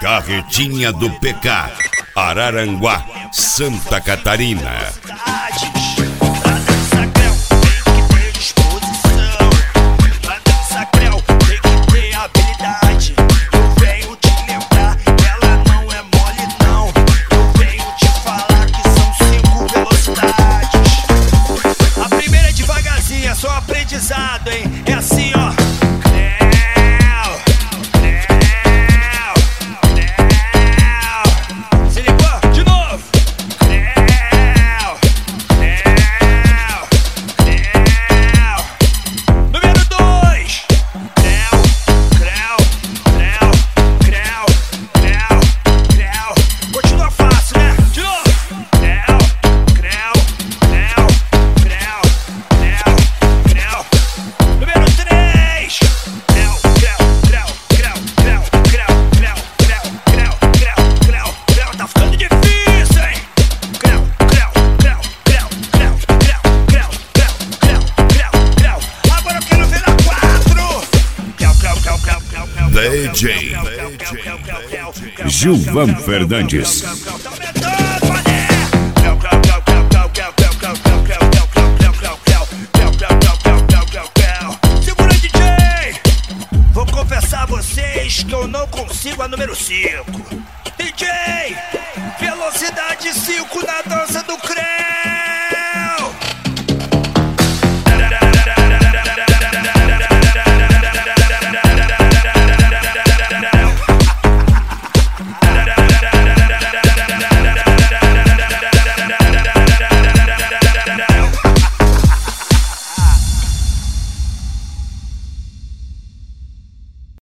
Carretinha do PK, Araranguá, Santa Catarina. Só aprendizado, hein? É assim, ó. Se ligou? De novo. Número 2. Continua fácil, né? De novo. DJ Gilvan Fernandes. Segura, DJ. Vou confessar a vocês que eu não consigo a número 5.